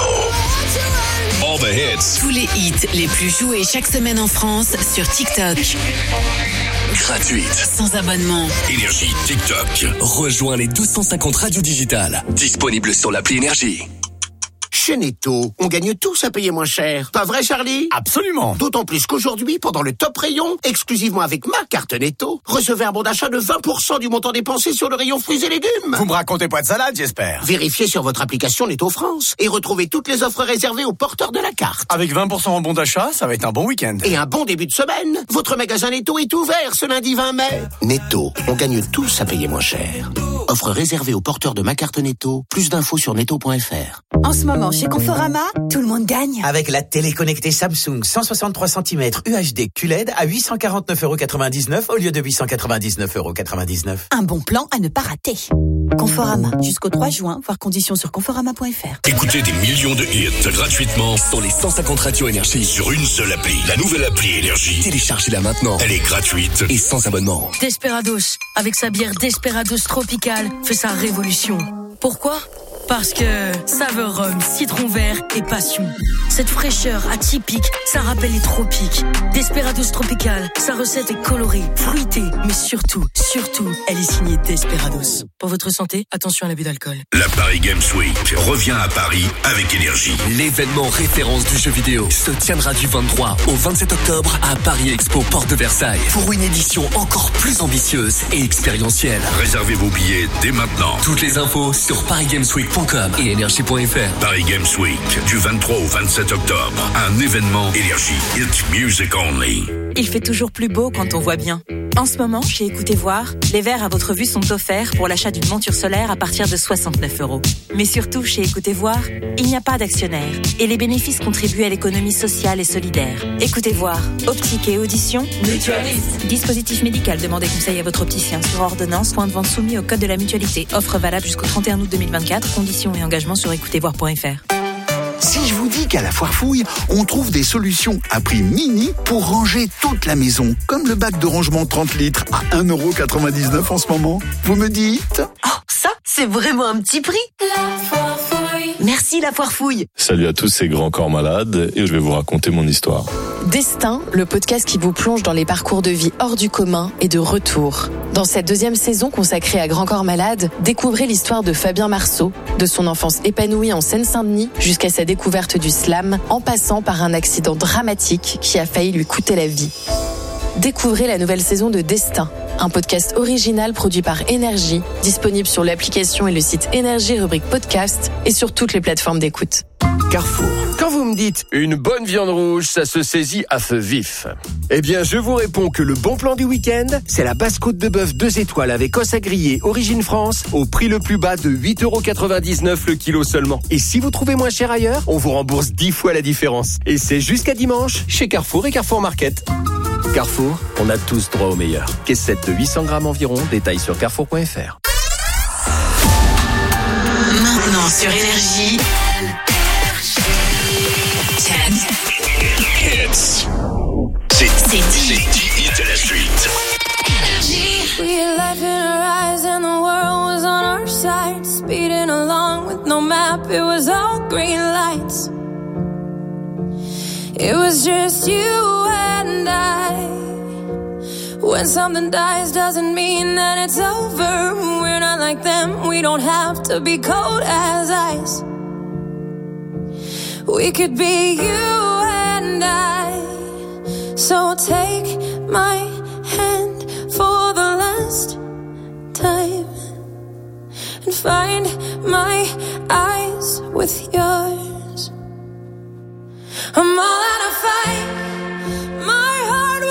Now. All the hits. Tous les hits les plus joués chaque semaine en France sur TikTok. Gratuite. Sans abonnement. Énergie TikTok. Rejoins les deux cent cinquante radios digitales. Disponibles sur l'appli Énergie. Chez Netto, on gagne tous à payer moins cher. Pas vrai, Charlie? Absolument. D'autant plus qu'aujourd'hui, pendant le top rayon, exclusivement avec ma carte Netto, recevez un bon d'achat de vingt pour cent du montant dépensé sur le rayon fruits et légumes. Vous me racontez pas de salade, j'espère. Vérifiez sur votre application Netto France et retrouvez toutes les offres réservées aux porteurs de la carte. Avec vingt pour cent en bon d'achat, ça va être un bon week-end. Et un bon début de semaine. Votre magasin Netto est ouvert ce lundi vingt mai. Netto, on gagne tous à payer moins cher. Offre réservée aux porteurs de ma carte Netto. Plus d'infos sur netto point f r. En ce moment, chez Conforama, tout le monde gagne. Avec la télé connectée Samsung cent soixante-trois centimètres U H D Q L E D à huit cent quarante-neuf euros quatre-vingt-dix-neuf au lieu de huit cent quatre-vingt-dix-neuf euros quatre-vingt-dix-neuf. Un bon plan à ne pas rater. Conforama, jusqu'au trois juin, voir conditions sur conforama point f r. Écoutez des millions de hits gratuitement sur les cent cinquante radios Énergie. Sur une seule appli, la nouvelle appli Énergie. Téléchargez-la maintenant. Elle est gratuite et sans abonnement. Desperados, avec sa bière Desperados Tropical, fait sa révolution. Pourquoi ? Parce que saveur rhum, citron vert et passion. Cette fraîcheur atypique, ça rappelle les tropiques. Desperados Tropical, sa recette est colorée, fruitée, mais surtout, surtout, elle est signée Desperados. Pour votre santé, attention à l'abus d'alcool. La Paris Games Week revient à Paris avec Énergie. L'événement référence du jeu vidéo se tiendra du vingt-trois au vingt-sept octobre à Paris Expo Porte de Versailles pour une édition encore plus ambitieuse et expérientielle. Réservez vos billets dès maintenant. Toutes les infos sur paris games week point com et énergie point f r. Paris Games Week du vingt-trois au vingt-sept octobre. Un événement Énergie. It's music only. Il fait toujours plus beau quand on voit bien. En ce moment, chez Écoutez Voir, les verres à votre vue sont offerts pour l'achat d'une monture solaire à partir de soixante-neuf euros. Mais surtout, chez Écoutez Voir, il n'y a pas d'actionnaire et les bénéfices contribuent à l'économie sociale et solidaire. Écoutez Voir, optique et audition, mutualiste. Dispositif médical, demandez conseil à votre opticien sur ordonnance, point de vente soumis au code de la mutualité. Offre valable jusqu'au trente et un août deux mille vingt-quatre. Conditions et engagements sur écoutez voir point f r. Si je vous dis qu'à la Foire Fouille, on trouve des solutions à prix mini pour ranger toute la maison, comme le bac de rangement trente litres à un euro quatre-vingt-dix-neuf en ce moment, vous me dites? Oh, ça, c'est vraiment un petit prix. La Foire Fouille. Merci la Foire Fouille. Salut à tous, c'est Grand Corps Malade et je vais vous raconter mon histoire. Destin, le podcast qui vous plonge dans les parcours de vie hors du commun et de retour. Dans cette deuxième saison consacrée à Grand Corps Malade, découvrez l'histoire de Fabien Marceau, de son enfance épanouie en Seine-Saint-Denis jusqu'à sa découverte du slam, en passant par un accident dramatique qui a failli lui coûter la vie. Découvrez la nouvelle saison de Destin, un podcast original produit par Énergie, disponible sur l'application et le site Énergie rubrique podcast et sur toutes les plateformes d'écoute. Carrefour. Quand vous me dites une bonne viande rouge, ça se saisit à feu vif. Eh bien, je vous réponds que le bon plan du week-end, c'est la basse-côte de bœuf deux étoiles avec os à griller Origine France au prix le plus bas de huit euros quatre-vingt-dix-neuf le kilo seulement. Et si vous trouvez moins cher ailleurs, on vous rembourse dix fois la différence. Et c'est jusqu'à dimanche chez Carrefour et Carrefour Market. Carrefour, on a tous droit au meilleur. Caissette de huit cents grammes environ, détails sur carrefour point f r. Maintenant sur Énergie. Hits. C'est dit hit à la suite. We had life in our eyes and the world was on our side. Speeding along with no map, it was all green lights. It was just you and I. When something dies doesn't mean that it's over. We're not like them, we don't have to be cold as ice. We could be you and I. So take my hand for the last time and find my eyes with yours. I'm all out of fight. My heart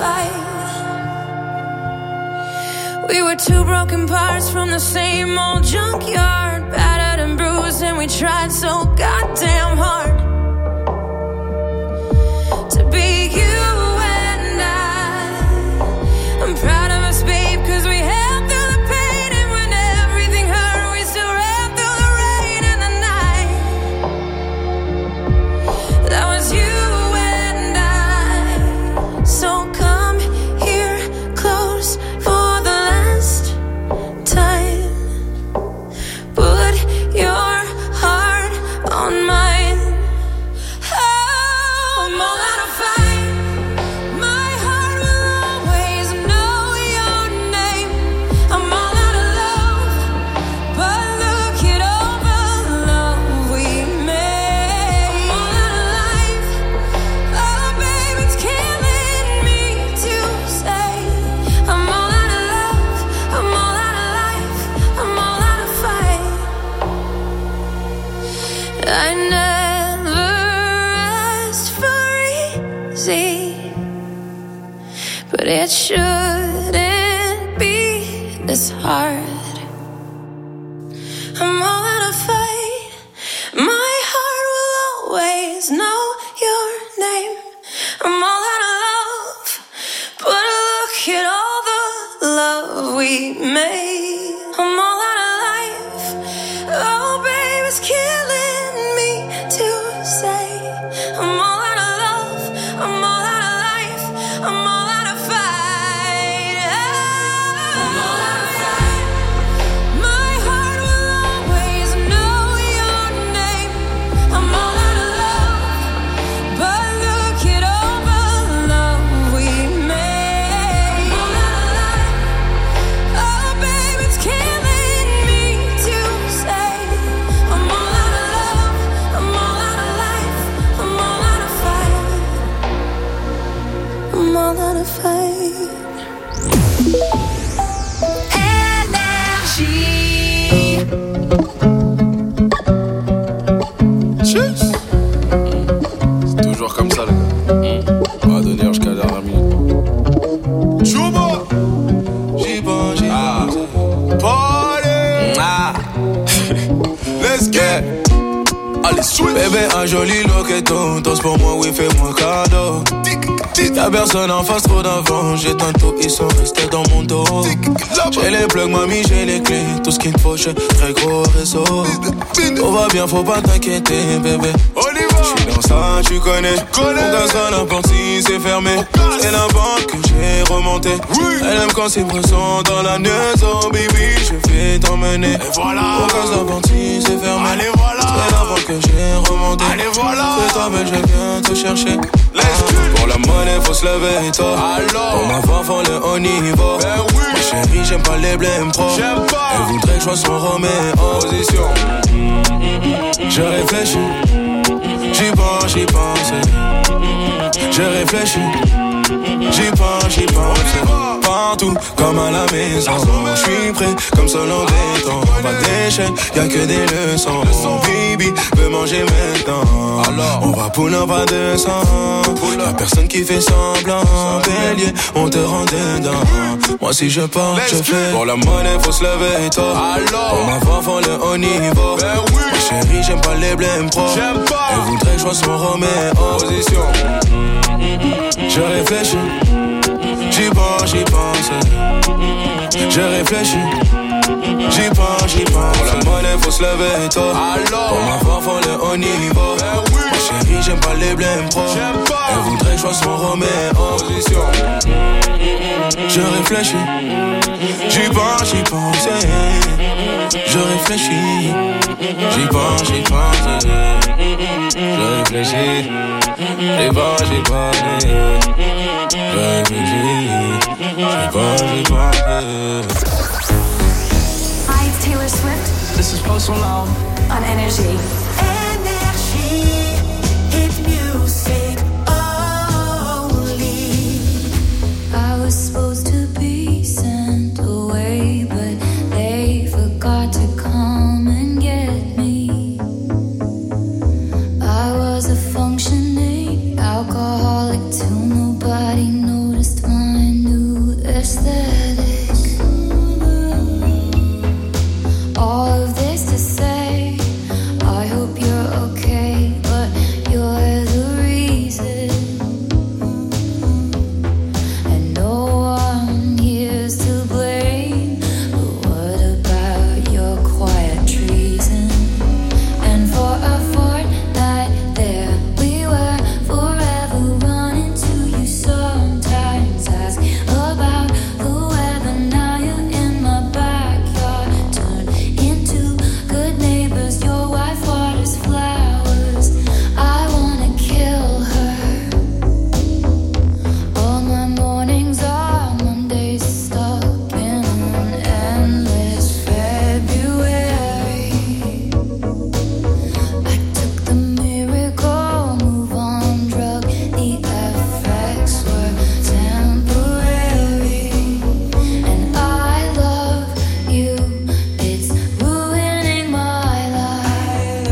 fight. We were two broken parts from the same old junkyard, battered and bruised, and we tried so goddamn hard to be you and I. I'm proud of us, babe, cause we held through the pain, and when everything hurt, we still ran through the rain and the night. That was you and I. So come here close for the last time. Put your heart on mine. Oh, I'm all out of fight. My heart will always know your name. I'm all out of love, but look it over the love we made. I'm all out of life. Oh, babe, it's killing me to say. I'm all out of love. I'm all out of life. I'm all out of fight. I never asked for easy, but it shouldn't be this hard. I'm all out of fight. My heart will always know your name. I'm all out of love, but look at all the love we made. I'm all out of life. Oh, babe, it's killing me to say. I'm all out of love. I'm all out of life. I'm all out of fight. I'm all out of fight. My heart will always know your name. I'm all out of love, but look it over the love we made. I'm all out of life. Oh, babe, it's killing me to say. I'm all out of love. I'm all out of life. I'm all out of fight. I'm all out of fight. Énergie. C'est toujours comme ça, les gars. On va donner jusqu'à la dernière minute. Chouba! J'y pense, j'y pense. Party! Ah! Let's get! Allez, switch! Bébé, un joli loqueton. Danse pour moi, oui, fais-moi cadeau. Y'a personne en face, trop d'avant. J'éteins tout, ils sont restés dans mon dos. J'ai les plugs, mamie, j'ai les clés. Tout ce qu'il te faut, j'ai très gros réseau. Tout va bien, faut pas t'inquiéter, bébé. J'suis dans ça, tu connais. On casse à la porte si c'est fermé. C'est la banque que j'ai remonté. Elle aime quand c'est présent dans la neige. Oh baby, je vais t'emmener. Et voilà. On casse la porte si c'est fermé. Allez voilà. C'est la banque que j'ai remonté. Allez voilà. C'est toi, mais je viens te chercher. Ah, pour la monnaie, faut se lever tôt. Pour ma voix, faut le haut niveau. Ben oui. Ma chérie, j'aime pas les blèmes pro. J'aime pas. Elle voudrait que je sois son Roméo. Position. Je réfléchis. J'y pense, j'y pense. Je réfléchis. J'y pense, j'y pense. Partout, comme à la maison. J'suis prêt, comme seul en béton. Pas d'échec, y'a que des leçons. Baby, veut manger maintenant. Alors, on va pull up à deux cents. Y'a personne qui fait semblant. Bélier, on te rend dedans. Moi si je pars, je fais. Pour la monnaie, faut se lever tôt. Pour ma voix, faut le haut niveau. Ma chérie, j'aime pas les blèmes pro. Elle voudrait que je sois son Roméo. Position. Je réfléchis. J'y pense, j'y pense. Je réfléchis. J'y pense, j'y pense. Pour la monnaie, faut se lever tôt. Pour ma voix, faut le haut niveau. Ma chérie, j'aime pas les blèmes pro. Elle voudrait que je sois son Roméo. Position. Je réfléchis. J'y pense, j'y pense. Je réfléchis. J'y pense, j'y pense. Je réfléchis. J'y pense, j'y pense. Je réfléchis. J'y pense, j'y pense. Hi, it's Taylor Swift. This is Post Malone on Energy. Energy, hit music only. I was supposed to be sent away, but they forgot to come and get me. I was a functioning alcoholic till nobody noticed my aesthetic. All of this to say, I hope you're okay, but you're the reason. And no one here's to blame, but what about your quiet treason? And for a fortnight there we were, forever running to you. Sometimes ask about the weather, now you're in my backyard. Turn into good neighbors, your wife waters flowers. I wanna kill her. All my mornings are Mondays, stuck in an endless February. I took the miracle move on drug, the effects were temporary. And I love you, it's ruining my life.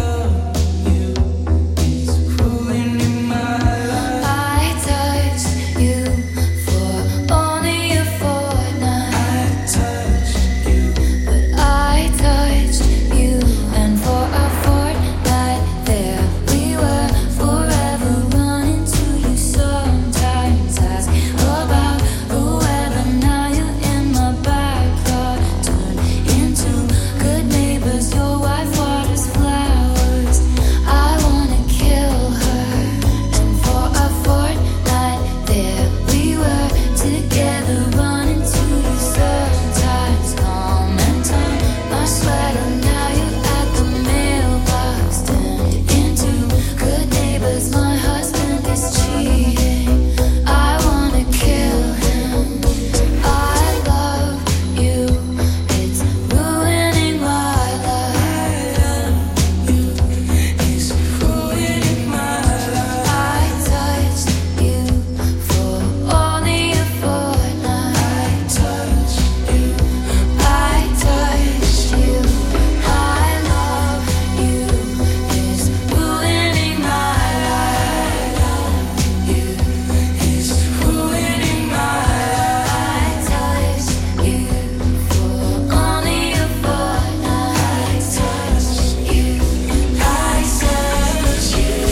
I touched you for only a fortnight. But I touched you, and for a fortnight there we were, forever running to you. Sometimes ask about the weather, now you're in my backyard. Turn into good neighbors, your wife waters flowers. I wanna kill her. And for a fortnight there we were, together running to you. Sometimes comment on my sweater, now you're at the mailbox. Turned into good neighbors, my husband is cheating. I wanna kill him. I love you, it's ruining my life. It's ruining my life. I touched you for only a fortnight. I touched you. I touched you. I love you, it's ruining my life. You, it's ruining my life. I touched you for only a fortnight. I touched you. I touched you.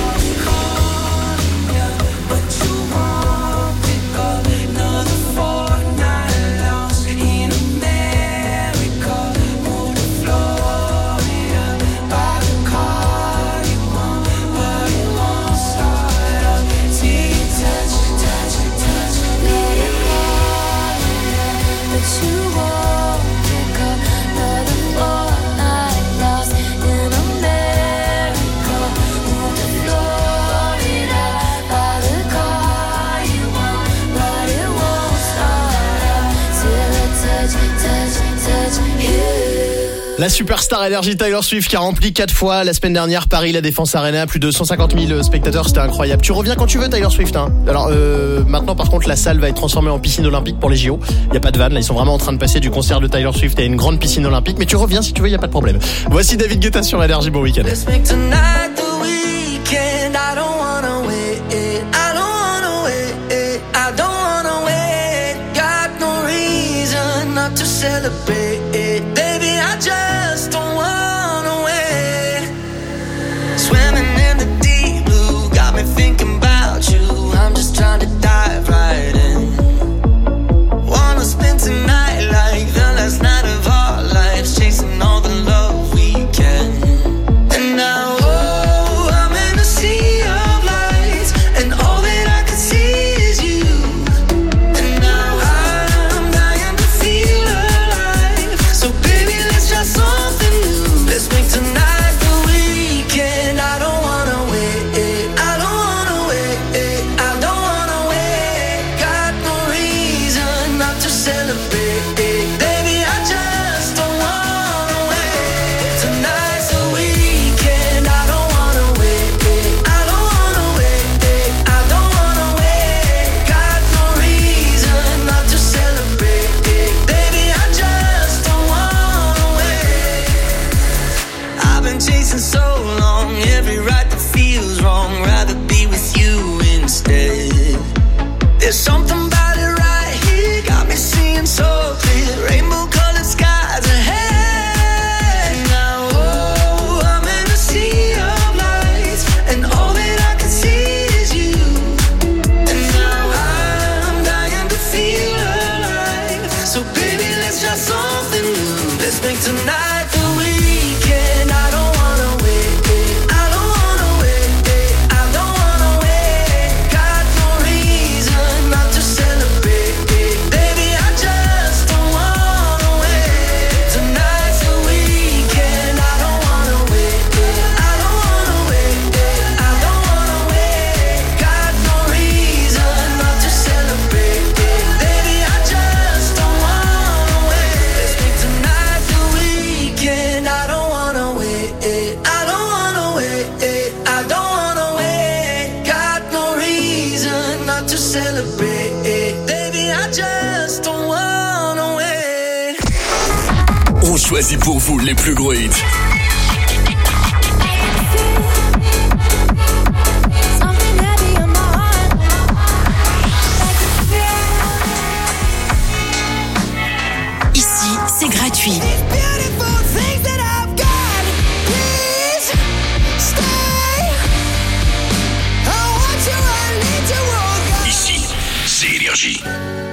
But you won't pick up another fortnight lost in America. Move to Florida, buy the car you want, but it won't start up. See you touch, touch, touch, let it fall. But you won't pick up another fortnight lost in America. Move to Florida, buy the car you want, but it won't start up till I touch, touch, touch you. La superstar énergie Taylor Swift qui a rempli quatre fois la semaine dernière Paris, la Défense Arena, plus de cent cinquante mille spectateurs, c'était incroyable. Tu reviens quand tu veux Taylor Swift hein. Alors euh, maintenant par contre la salle va être transformée en piscine olympique pour les J O. Il y a pas de vanne, là ils sont vraiment en train de passer du concert de Taylor Swift à une grande piscine olympique, mais tu reviens si tu veux, il y a pas de problème. Voici David Guetta sur Énergie, bon week-end. Let's make tonight the weekend. I don't wanna wait. I don't wanna wait. I don't wanna wait. Got no reason not to celebrate. Baby, I just don't wanna wait. Swimming in the deep blue, got me thinking about you. I'm just trying to dive right in. Wanna spend tonight like the last night of our lives, chasing all the love we can. And now, oh, I'm in a sea of lights, and all that I can see is you. And now I'm dying to feel alive. choisi pour vous les plus gros hits. Ici, c'est gratuit. Ici, c'est Énergie.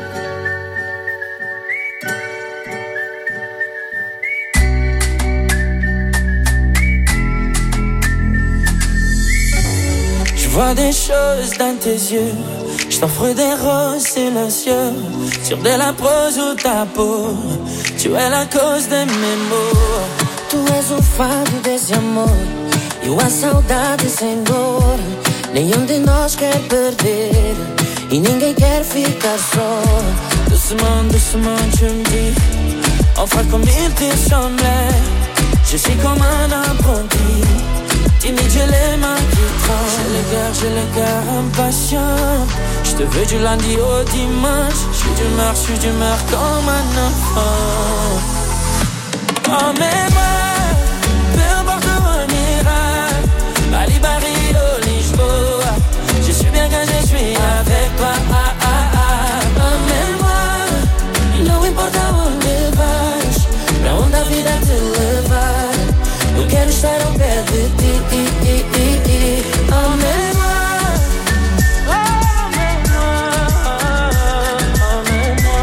Je vois des choses dans tes yeux. Je t'offre des roses silencieux sur de la prose ou ta peau. Tu es la cause de mes maux. Tu és o fado desse amor e a saudade sem dor. Nenhum de nós quer perder e ninguém quer ficar só. Doucement, doucement, tu me dis, on fera comme il te semblait. Je suis comme un apprenti, timide, j'ai les mains qui tremblent. J'ai le cœur, j'ai le cœur impatient. Je te veux du lundi au dimanche. Je suis d'humeur, je suis d'humeur comme un enfant. Emmène-moi, peu importe où on ira, Bali, Paris, ou Lisboa. Je suis bien quand je suis avec toi. Ah, ah, ah. Emmène-moi, não importa onde vais, pra onde a vida te levar. Eu quero estar ao pé de ti. Emmène-moi, emmène-moi, emmène-moi,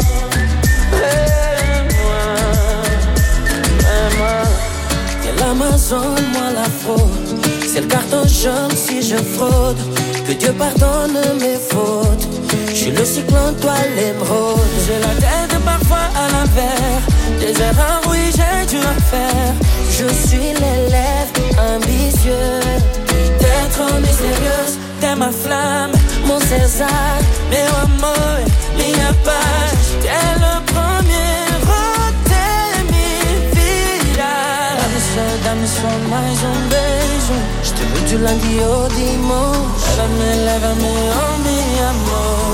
emmène-moi. T'es l'Amazone, moi la fraude. C'est le carton jaune si je fraude. Que Dieu pardonne mes fautes. Je suis le cyclone, toi l'émeraude. J'ai la tête parfois à l'envers. Des erreurs, oui, j'ai dû en faire. Je suis l'élève ambitieux. T'es trop mystérieuse, t'es ma flamme, mon César. Meu amor, minha paz. T'es le premier, t'es mi vida. Dá-me só, dá-me só mais um beijo. Je te veux du lundi au dimanche. Lève-me, lève-me, oh mi amor.